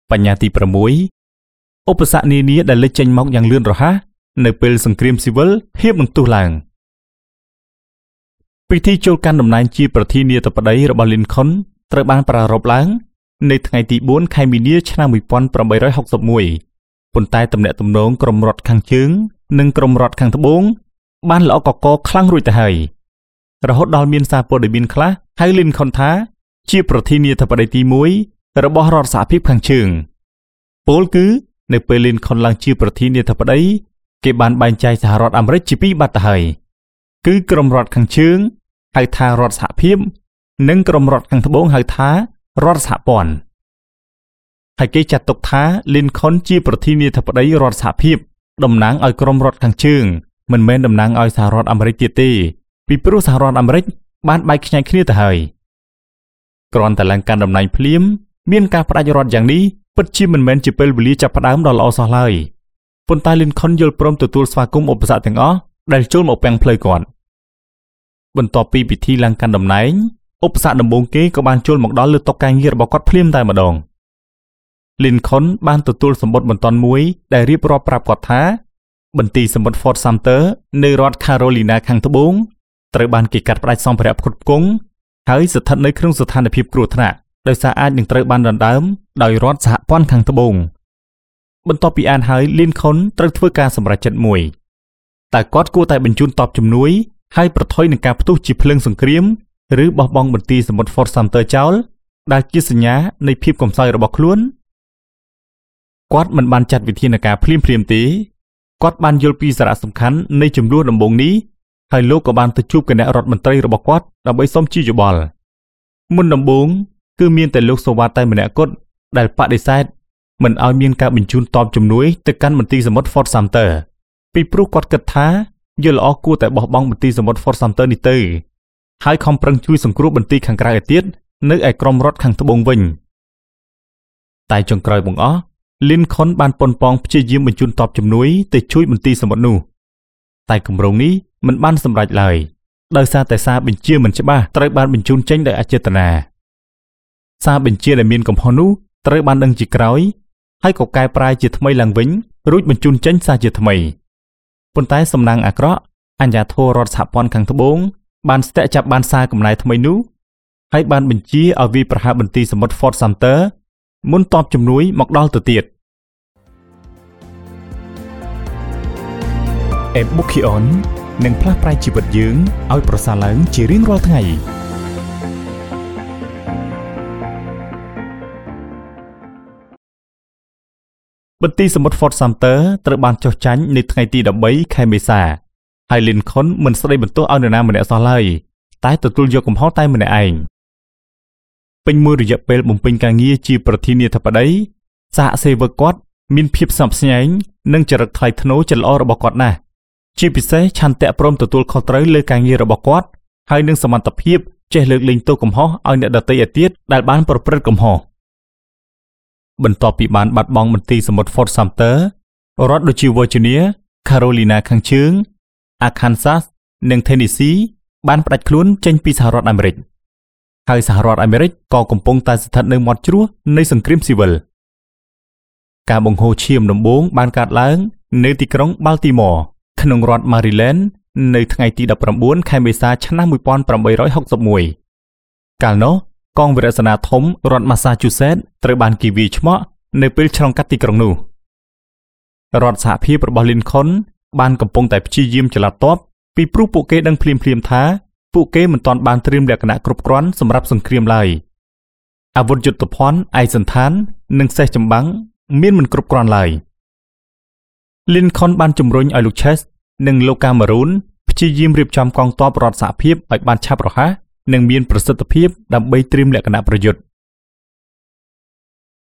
បញ្ញត្តិទី6ឧបសគ្គនានាដែលលេចចេញមកយ៉ាងលឿនរហ័សនៅពេលសង្គ្រាមស៊ីវិលហៀបនឹងផ្ទុះឡើងពិធីចូលកាន់តំណែងជាប្រធានាធិបតីរបស់ Lincoln ត្រូវបានប្រារព្ធឡើងនៅថ្ងៃទី4 ខែមីនាឆ្នាំ 1861 ប៉ុន្តែទំនាក់ទំនងក្រមរដ្ឋខាងជើងនិងក្រមរដ្ឋខាងត្បូងបានល្អកកខ្លាំងរួចទៅហើយរហូតដល់មានសារព័ត៌មានខ្លះហៅ Lincoln ថាជាប្រធានាធិបតីទី1របស់រដ្ឋសហភាពខាងជើងពោលគឺនៅពេល Lincoln ឡើងជាប្រធានាធិបតីគេបានបែងចែកសហរដ្ឋអាមេរិកជាពីរបាត់ទៅហើយគឺក្រមរដ្ឋខាងជើងហៅថារដ្ឋសហភាពនិងក្រមរដ្ឋខាងត្បូងហៅថារដ្ឋសហព័ន្ធហើយគេចាត់ទុកថា Lincoln ជាប្រធានាធិបតីរដ្ឋសហភាពតំណាងឲ្យក្រមរដ្ឋខាងជើងមិនមែនតំណាងឲ្យសហរដ្ឋអាមេរិកទៀតទេពីព្រោះសហរដ្ឋអាមេរិកបានបែកខ្ញែកគ្នាទៅហើយគ្រាន់តែឡើងកាន់តំណែងភ្លាមមានការផ្ដាច់រដ្ឋយ៉ាងនេះពិតជាមិនមែនជាពេលវេលាចាប់ផ្ដើមដ៏ល្អសោះឡើយប៉ុន្តែ Lincoln យល់ព្រមទទួលស្វាគមន៍ឧបសគ្គទាំងអស់ដែលចូលមកពាំងផ្លូវគាត់បន្ទាប់ពីពិធីឡើងកាន់តំណែងឧបសគ្គដំបូងគេក៏បានចូលមកដល់លើតុការងាររបស់គាត់ភ្លាមតែម្ដង Lincoln បានទទួលសម្បត្តិបន្ទាន់មួយដែលរៀបរាប់ប្រាប់គាត់ថាបន្ទាយសមុទ្រ Fort Sumter នៅរដ្ឋ Carolina ខាងត្បូងត្រូវបានគេកាត់ផ្តាច់សម្ភារៈផ្គត់ផ្គង់ហើយស្ថិតនៅក្នុងស្ថានភាពគ្រោះថ្នាក់ដោយសារអាចនឹងត្រូវបានដណ្ដើមដោយរដ្ឋសហព័ន្ធខាងត្បូងបន្ទាប់ពីអានហើយ Lincoln ត្រូវធ្វើការសម្រេចចិត្តមួយតែគាត់គួរតែបញ្ជូនទ័ពជំនួយហើយប្រថុយនឹងការផ្ទុះជាភ្លើងសង្គ្រាមឬបោះបង់បន្ទាយសមុទ្រ Fort Sumter ចោលដែលជាសញ្ញានៃភាពកំសោយរបស់ខ្លួនគាត់មិនបានចាត់វិធានការភ្លាមទេគាត់បានយល់ពីសារៈសំខាន់នៃចំនួនដំបូងនេះហើយលោកក៏បានទៅជួបគណៈរដ្ឋមន្ត្រីរបស់គាត់ដើម្បីសុំជាយោបល់មុនដំបូងគឺមានតែលោកសូវ៉ាតែម្នាក់គត់ដែលបដិសេធមិនឲ្យមានការបញ្ជូនទ័ពជំនួយទៅកាន់បន្ទាយសមុទ្រ Fort Sumter ពីព្រោះគាត់គិតថាយល់ល្អគួរតែបោះបង់បន្ទាយសមុទ្រ Fort Sumter នេះទៅហើយខំប្រឹងជួយសង្គ្រោះបន្ទាយខាងក្រៅឲ្យទៀតនៅឯក្រមរដ្ឋខាងត្បូងវិញតែចុងក្រោយបង្អស់ Lincoln បានប៉ុនប៉ងព្យាយាមបញ្ជូនទ័ពជំនួយទៅជួយបន្ទាយសមុទ្រនោះតែគម្រោងនេះមិនបានសម្រេចឡើយដោយសារតែសារបញ្ជាមិនច្បាស់ត្រូវបានបញ្ជូនចេញដោយអចេតនាសារបញ្ជាដែលមានកំហុសនោះត្រូវបានដឹងជាក្រោយហើយក៏កែប្រែជាថ្មីឡើងវិញរួចបញ្ជូនចេញសារជាថ្មីប៉ុន្តែសំណាងអាក្រក់អាជ្ញាធររដ្ឋសហព័ន្ធខាងត្បូងបានស្ទាក់ចាប់បានសារកំណែថ្មីនោះហើយបានបញ្ជាឲ្យវាយប្រហារបន្ទាយសមុទ្រ Fort Sumter មុនទ័ពជំនួយមកដល់ទៅទៀត Ebukion នឹងផ្លាស់ប្រែជីវិតយើងឲ្យប្រសើរឡើងជារៀងរាល់ថ្ងៃបន្ទាយសមុទ្រ Fort Sumter ត្រូវបានចុះចាញ់នៅថ្ងៃទី13 ខែមេសាហើយ Lincoln មិនស្ដីបន្ទោសឲ្យនរណាម្នាក់សោះឡើយតែទទួលយកកំហុសតែម្នាក់ឯងពេញមួយរយៈពេលបំពេញការងារជាប្រធានាធិបតីសហសេវកគាត់មានភាពស្ញប់ស្ញែងនិងចរិតថ្លៃថ្នូរចិត្តល្អរបស់គាត់ណាស់ជាពិសេសឆន្ទៈព្រមទទួលខុសត្រូវលើការងាររបស់គាត់ហើយនឹងសមត្ថភាពចេះលើកលែងទោសកំហុសឲ្យអ្នកដទៃឯទៀតដែលបានប្រព្រឹត្តកំហុសបន្ទាប់ពីបានបាត់បង់បន្ទាយសមុទ្រ Fort Sumter រដ្ឋដូចជា Virginia, Carolina ខាងជើង Arkansas និង Tennessee បានផ្ដាច់ខ្លួនចេញពីសហរដ្ឋអាមេរិកហើយសហរដ្ឋអាមេរិកក៏កំពុងតែស្ថិតនៅមាត់ច្រោះនៃសង្គ្រាមស៊ីវិលការបង្ហូរឈាមដំបូងបានកើតឡើងនៅទីក្រុង Baltimore ក្នុងរដ្ឋ Maryland នៅថ្ងៃទី19 ខែមេសាឆ្នាំ 1861 កាលនោះកងវិរៈសេនាធំរដ្ឋ Massachusetts ត្រូវបានគេវាយឆ្មក់នៅពេលឆ្លងកាត់ទីក្រុងនោះរដ្ឋសហភាពរបស់ Lincoln បានកំពុងតែព្យាយាមចល័តទ័ពពីព្រោះពួកគេដឹងភ្លាមថាពួកគេមិនទាន់បានត្រៀមលក្ខណៈគ្រប់គ្រាន់សម្រាប់សង្គ្រាមឡើយអាវុធយុទ្ធភ័ណ្ឌឯកសណ្ឋាននិងសេះចម្បាំងមានមិនគ្រប់គ្រាន់ឡើយ Lincoln បានជំរុញឲ្យលោក Chase និងលោក Cameron ព្យាយាមរៀបចំកងទ័ពរដ្ឋសហភាពឲ្យបានឆាប់រហ័សនិងមានប្រសិទ្ធភាពដើម្បីត្រៀមលក្ខណៈប្រយុទ្ធ